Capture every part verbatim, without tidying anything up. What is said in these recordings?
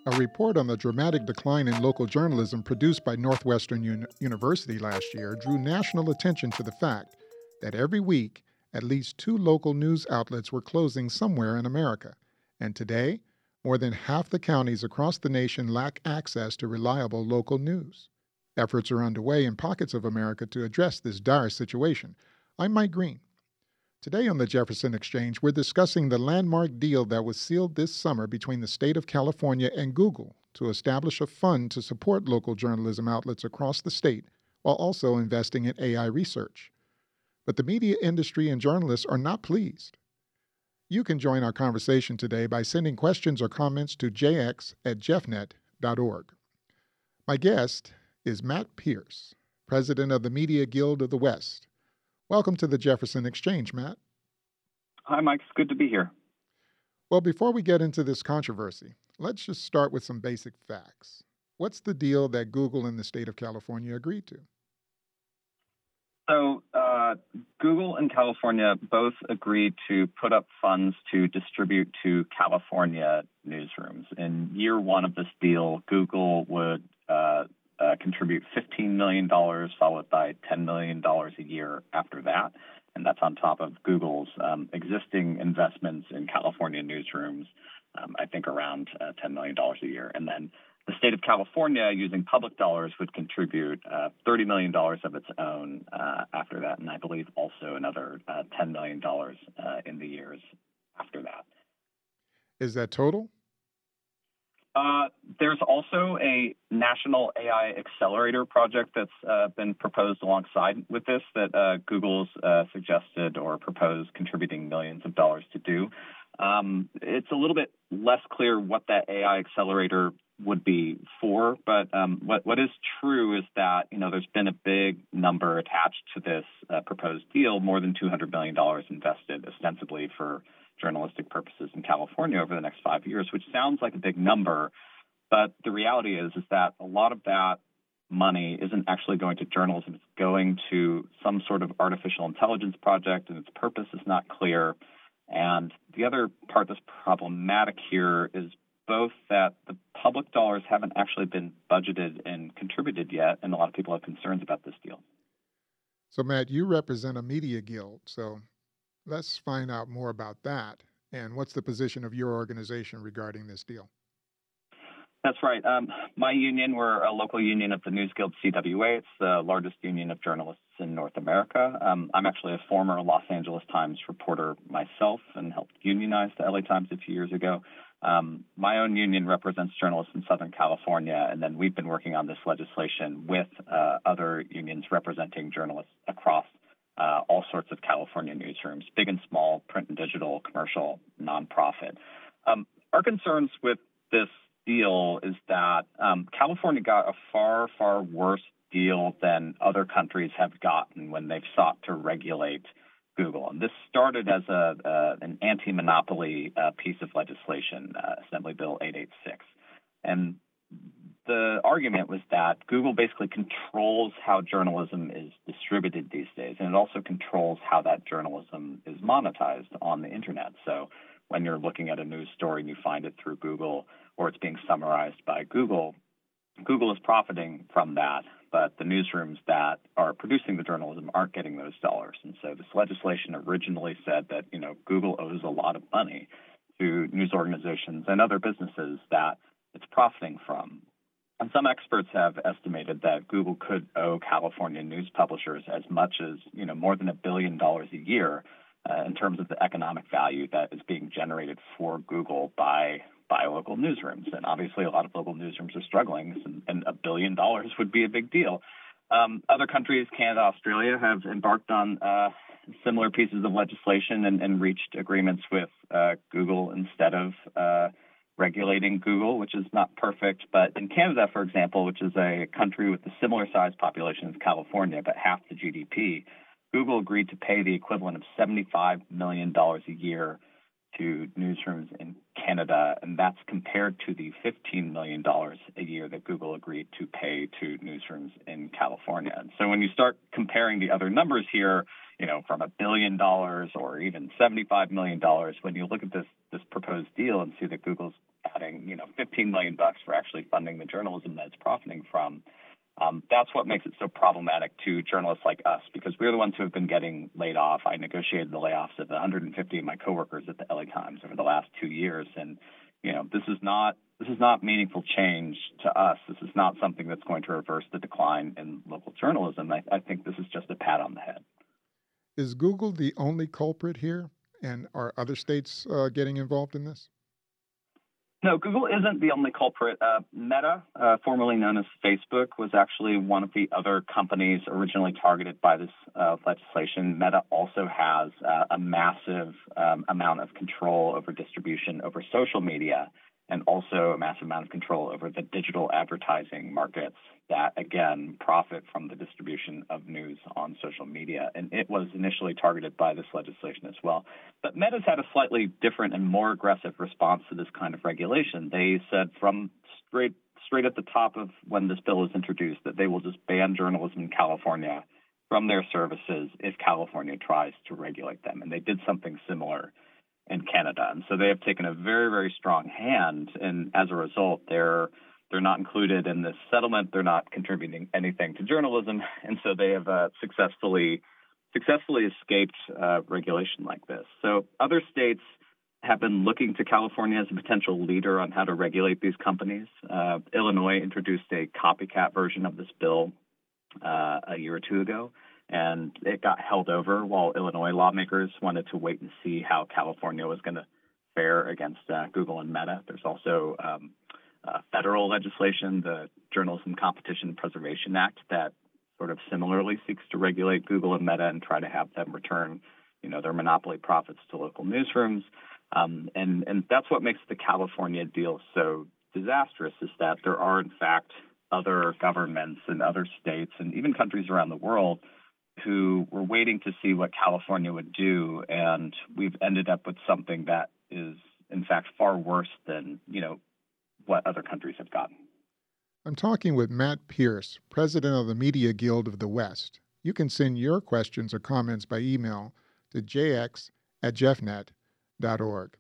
A report on the dramatic decline in local journalism produced by Northwestern Uni- University last year drew national attention to the fact that every week, at least two local news outlets were closing somewhere in America. And today, more than half the counties across the nation lack access to reliable local news. Efforts are underway in pockets of America to address this dire situation. I'm Mike Green. Today on the Jefferson Exchange, we're discussing the landmark deal that was sealed this summer between the state of California and Google to establish a fund to support local journalism outlets across the state while also investing in A I research. But the media industry and journalists are not pleased. You can join our conversation today by sending questions or comments to j x at jeffnet dot org. My guest is Matt Pearce, president of the Media Guild of the West. Welcome to the Jefferson Exchange, Matt. Hi, Mike. It's good to be here. Well, before we get into this controversy, let's just start with some basic facts. What's the deal that Google and the state of California agreed to? So uh, Google and California both agreed to put up funds to distribute to California newsrooms. In year one of this deal, Google would uh, uh, contribute fifteen million dollars, followed by ten million dollars a year after that. And that's on top of Google's um, existing investments in California newsrooms, um, I think around uh, ten million dollars a year. And then the state of California, using public dollars, would contribute uh, thirty million dollars of its own uh, after that, and I believe also another uh, ten million dollars uh, in the years after that. Is that total? Uh, there's also a national A I accelerator project that's uh, been proposed alongside with this that uh, Google's uh, suggested or proposed contributing millions of dollars to do. Um, it's a little bit less clear what that A I accelerator would be for, but um, what what is true is that, you know, there's been a big number attached to this uh, proposed deal, more than two hundred million dollars invested ostensibly for journalistic purposes in California over the next five years, which sounds like a big number, but the reality is is that a lot of that money isn't actually going to journalism. It's going to some sort of artificial intelligence project, and its purpose is not clear. And the other part that's problematic here is both that the public dollars haven't actually been budgeted and contributed yet, and a lot of people have concerns about this deal. So, Matt, you represent a media guild, so let's find out more about that. And what's the position of your organization regarding this deal? That's right. Um, my union, we're a local union of the News Guild C W A. It's the largest union of journalists in North America. Um, I'm actually a former Los Angeles Times reporter myself and helped unionize the L A Times a few years ago. Um, my own union represents journalists in Southern California, and then we've been working on this legislation with uh, other unions representing journalists across uh, all sorts of California newsrooms, big and small, print and digital, commercial, nonprofit. Um, our concerns with this deal is that um, California got a far, far worse deal than other countries have gotten when they've sought to regulate Google. And this started as a uh, an anti-monopoly uh, piece of legislation, uh, Assembly Bill eight eighty-six. And the argument was that Google basically controls how journalism is distributed these days, and it also controls how that journalism is monetized on the internet. So when you're looking at a news story and you find it through Google, or it's being summarized by Google, Google is profiting from that, but the newsrooms that are producing the journalism aren't getting those dollars. And so this legislation originally said that, you know, Google owes a lot of money to news organizations and other businesses that it's profiting from. And some experts have estimated that Google could owe California news publishers as much as, you know, more than a billion dollars a year uh, in terms of the economic value that is being generated for Google by by local newsrooms. And obviously a lot of local newsrooms are struggling, and, and a billion dollars would be a big deal. Um, other countries, Canada, Australia, have embarked on uh, similar pieces of legislation and, and reached agreements with uh, Google instead of uh, regulating Google, which is not perfect. But in Canada, for example, which is a country with a similar size population as California, but half the G D P, Google agreed to pay the equivalent of seventy-five million dollars a year to newsrooms in Canada, and that's compared to the fifteen million dollars a year that Google agreed to pay to newsrooms in California. And so when you start comparing the other numbers here, you know, from a billion dollars or even seventy-five million dollars, when you look at this this proposed deal and see that Google's adding getting, you know, fifteen million bucks for actually funding the journalism that it's profiting from. Um, that's what makes it so problematic to journalists like us, because we're the ones who have been getting laid off. I negotiated the layoffs of one hundred fifty of my coworkers at the L A Times over the last two years, and you know, this is not this is not meaningful change to us. This is not something that's going to reverse the decline in local journalism. I, I think this is just a pat on the head. Is Google the only culprit here, and are other states uh, getting involved in this? No, Google isn't the only culprit. Uh, Meta, uh, formerly known as Facebook, was actually one of the other companies originally targeted by this uh, legislation. Meta also has uh, a massive um, amount of control over distribution over social media, and also a massive amount of control over the digital advertising markets that, again, profit from the distribution of news on social media. And it was initially targeted by this legislation as well. But Meta's had a slightly different and more aggressive response to this kind of regulation. They said from straight straight at the top of when this bill was introduced that they will just ban journalism in California from their services if California tries to regulate them. And they did something similar in Canada. And so they have taken a very, very strong hand. And as a result, they're they're not included in this settlement. They're not contributing anything to journalism. And so they have uh, successfully successfully escaped uh, regulation like this. So other states have been looking to California as a potential leader on how to regulate these companies. Uh, Illinois introduced a copycat version of this bill uh, a year or two ago, and it got held over while Illinois lawmakers wanted to wait and see how California was going to fare against uh, Google and Meta. There's also um, uh, federal legislation, the Journalism Competition Preservation Act, that sort of similarly seeks to regulate Google and Meta and try to have them return, you know, their monopoly profits to local newsrooms. Um, and, and that's what makes the California deal so disastrous, is that there are, in fact, other governments and other states and even countries around the world who were waiting to see what California would do, and we've ended up with something that is, in fact, far worse than, you know, what other countries have gotten. I'm talking with Matt Pierce, president of the Media Guild of the West. You can send your questions or comments by email to j x at jeffnet dot org.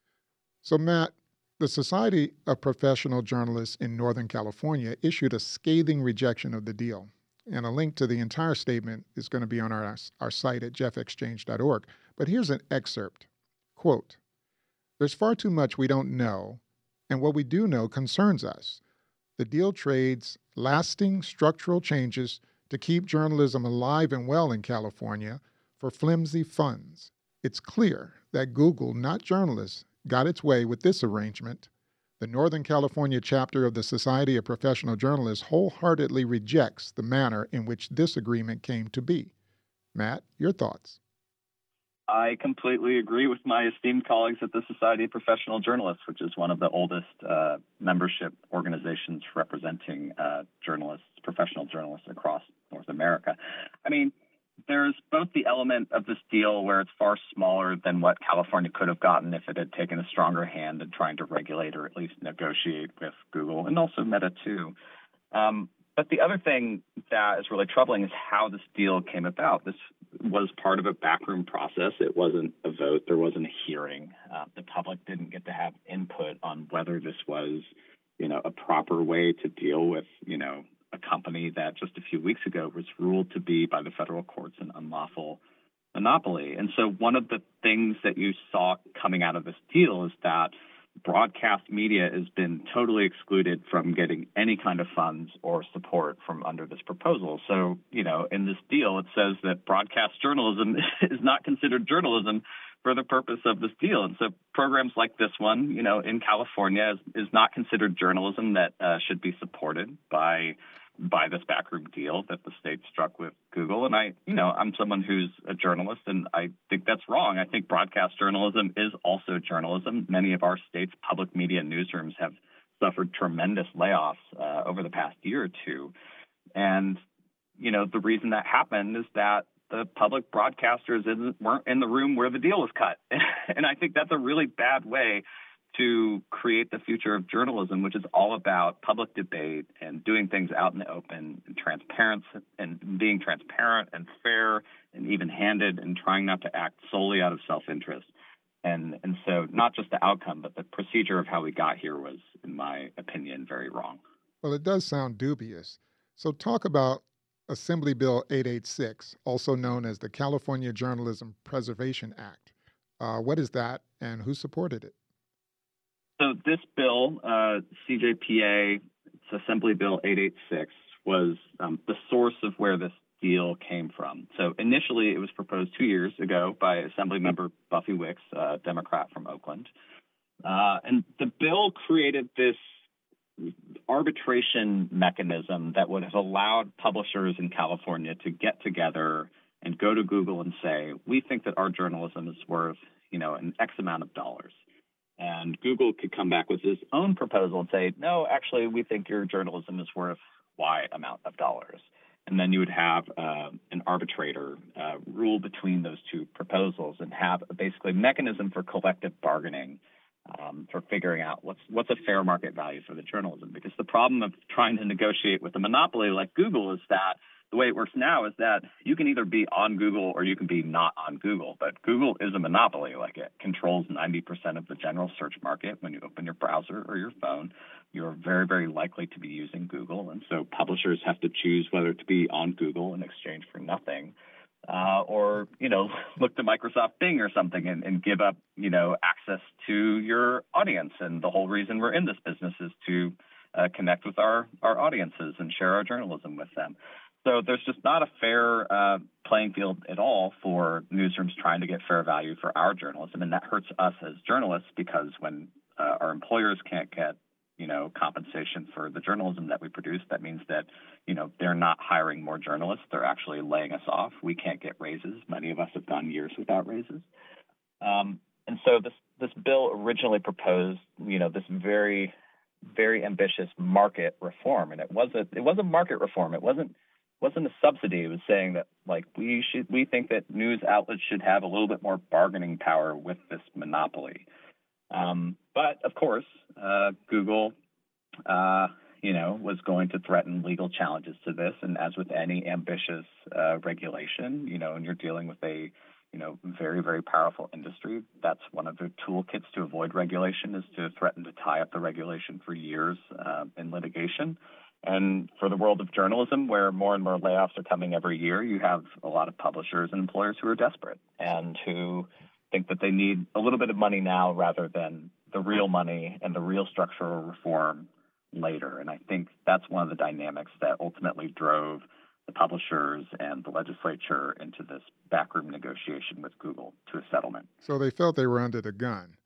So, Matt, the Society of Professional Journalists in Northern California issued a scathing rejection of the deal. And a link to the entire statement is going to be on our, our site at jeff exchange dot org. But here's an excerpt. Quote, "There's far too much we don't know, and what we do know concerns us. The deal trades lasting structural changes to keep journalism alive and well in California for flimsy funds. It's clear that Google, not journalists, got its way with this arrangement. The Northern California chapter of the Society of Professional Journalists wholeheartedly rejects the manner in which this agreement came to be." Matt, your thoughts? I completely agree with my esteemed colleagues at the Society of Professional Journalists, which is one of the oldest uh, membership organizations representing uh, journalists, professional journalists across North America. I mean, there's both the element of this deal where it's far smaller than what California could have gotten if it had taken a stronger hand in trying to regulate or at least negotiate with Google, and also Meta too. Um, but the other thing that is really troubling is how this deal came about. This was part of a backroom process. It wasn't a vote. There wasn't a hearing. Uh, the public didn't get to have input on whether this was, you know, a proper way to deal with, you know, a company that just a few weeks ago was ruled to be by the federal courts an unlawful monopoly. And so one of the things that you saw coming out of this deal is that broadcast media has been totally excluded from getting any kind of funds or support from under this proposal. So, you know, in this deal, it says that broadcast journalism is not considered journalism for the purpose of this deal. And so programs like this one, you know, in California is, is not considered journalism that uh, should be supported by by this backroom deal that the state struck with Google. And I, you know, I'm someone who's a journalist, and I think that's wrong. I think broadcast journalism is also journalism. Many of our state's public media newsrooms have suffered tremendous layoffs uh, over the past year or two. And, you know, the reason that happened is that the public broadcasters isn't, weren't in the room where the deal was cut. And I think that's a really bad way to create the future of journalism, which is all about public debate and doing things out in the open and transparency and being transparent and fair and even-handed and trying not to act solely out of self-interest. And and so not just the outcome, but the procedure of how we got here was, in my opinion, very wrong. Well, it does sound dubious. So talk about Assembly Bill eight eighty-six, also known as the California Journalism Preservation Act. Uh, what is that, and who supported it? So this bill, uh, C J P A, it's Assembly Bill eight eighty-six, was um, the source of where this deal came from. So initially, it was proposed two years ago by Assemblymember Buffy Wicks, a Democrat from Oakland. Uh, and the bill created this arbitration mechanism that would have allowed publishers in California to get together and go to Google and say, we think that our journalism is worth, you know, an X amount of dollars. And Google could come back with its own proposal and say, no, actually, we think your journalism is worth Y amount of dollars. And then you would have uh, an arbitrator uh, rule between those two proposals and have a basically mechanism for collective bargaining um, for figuring out what's what's a fair market value for the journalism. Because the problem of trying to negotiate with a monopoly like Google is that the way it works now is that you can either be on Google or you can be not on Google. But Google is a monopoly. Like, it controls ninety percent of the general search market. When you open your browser or your phone, you're very, very likely to be using Google. And so publishers have to choose whether to be on Google in exchange for nothing, uh, or, you know, look to Microsoft Bing or something and, and give up, you know, access to your audience. And the whole reason we're in this business is to uh, connect with our, our audiences and share our journalism with them. So there's just not a fair uh, playing field at all for newsrooms trying to get fair value for our journalism. And that hurts us as journalists, because when uh, our employers can't get, you know, compensation for the journalism that we produce, that means that, you know, they're not hiring more journalists. They're actually laying us off. We can't get raises. Many of us have gone years without raises. Um, and so this, this bill originally proposed, you know, this very, very ambitious market reform. And it was a, it was a market reform. It wasn't, wasn't a subsidy. It was saying that, like, we should, we think that news outlets should have a little bit more bargaining power with this monopoly. Um, but of course, uh, Google, uh, you know, was going to threaten legal challenges to this. And as with any ambitious uh, regulation, you know, and you're dealing with a, you know, very, very powerful industry, that's one of the toolkits to avoid regulation, is to threaten to tie up the regulation for years uh, in litigation. And for the world of journalism, where more and more layoffs are coming every year, you have a lot of publishers and employers who are desperate and who think that they need a little bit of money now rather than the real money and the real structural reform later. And I think that's one of the dynamics that ultimately drove the publishers and the legislature into this backroom negotiation with Google to a settlement. So they felt they were under the gun.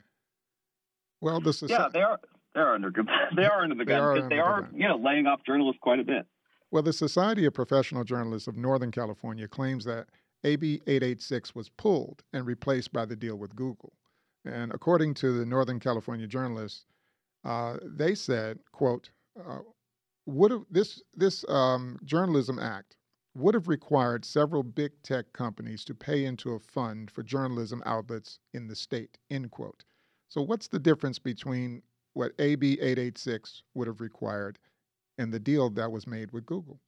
Well, the society... Yeah, they are. They're under they are under the gun because they are, you know, laying off journalists quite a bit. Well, the Society of Professional Journalists of Northern California claims that A B eight eighty-six was pulled and replaced by the deal with Google. And according to the Northern California journalists, uh, they said, quote, uh, would have, this, this um, Journalism Act would have required several big tech companies to pay into a fund for journalism outlets in the state, end quote. So what's the difference between what A B eight eighty-six would have required and the deal that was made with Google?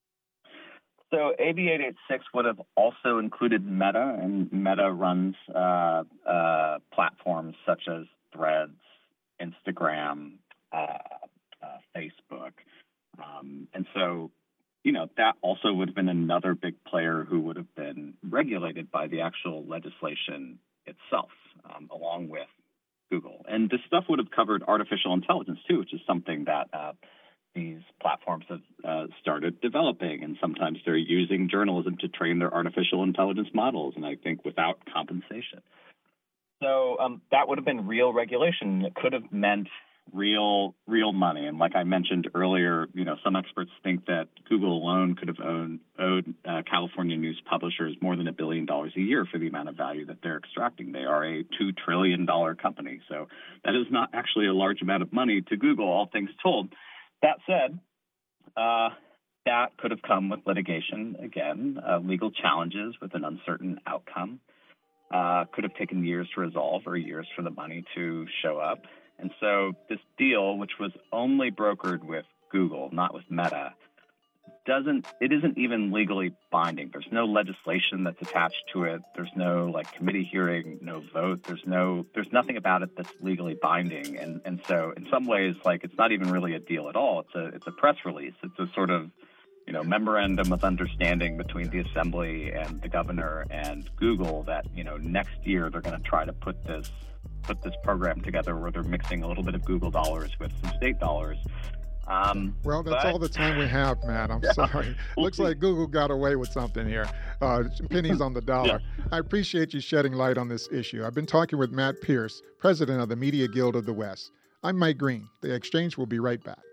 So A B eight eighty-six would have also included Meta, and Meta runs uh, uh, platforms such as Threads, Instagram, uh, uh, Facebook. Um, and so, you know, that also would have been another big player who would have been regulated by the actual legislation itself, um, along with Google. And this stuff would have covered artificial intelligence, too, which is something that uh, these platforms have uh, started developing. And sometimes they're using journalism to train their artificial intelligence models, and I think without compensation. So um, that would have been real regulation. It could have meant real, real money. And like I mentioned earlier, you know, some experts think that Google alone could have owned, owed uh, California news publishers more than a billion dollars a year for the amount of value that they're extracting. They are a two trillion dollars company. So that is not actually a large amount of money to Google, all things told. That said, uh, that could have come with litigation, again, uh, legal challenges with an uncertain outcome. Uh, could have taken years to resolve or years for the money to show up. And so this deal, which was only brokered with Google, not with Meta, doesn't, it isn't even legally binding. There's no legislation that's attached to it. There's no like committee hearing, no vote. There's no, there's nothing about it that's legally binding. And, and so in some ways, like it's not even really a deal at all. It's a, it's a press release. It's a sort of, you know, memorandum of understanding between the Assembly and the governor and Google that, you know, next year they're going to try to put this, put this program together where they're mixing a little bit of Google dollars with some state dollars. Um, well, that's but, all the time we have, Matt. I'm yeah, sorry. We'll Looks see. like Google got away with something here. Uh, pennies on the dollar. Yeah. I appreciate you shedding light on this issue. I've been talking with Matt Pearce, president of the Media Guild of the West. I'm Mike Green. The Exchange will be right back.